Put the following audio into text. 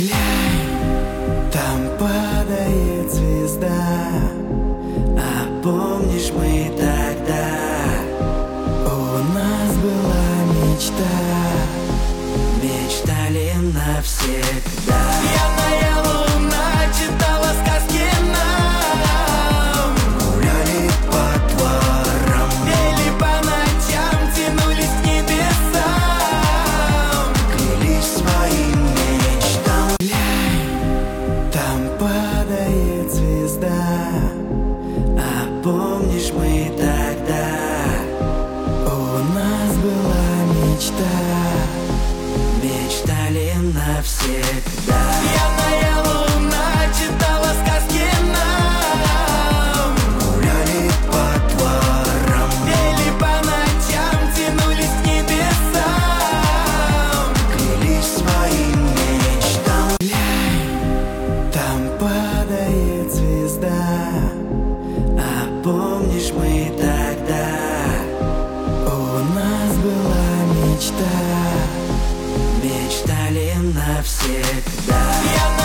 Там падает звезда, а помнишь мы тогда? У нас была мечта, мечтали навсегда. Пьяная луна читала сказки нам, гуляли по дворам, пели по ночам, тянулись к небесам, клялись своим мечтам. Там падает звезда, а помнишь мы тогда? У нас была мечта, мечтали навсегда. Пьяная луна читала сказки нам, гуляли по дворам, пели по ночам, тянулись к небесам, клялись своим мечтам. Там падает звезда, а помнишь мы тогда? У нас была мечта, мечтали навсегда.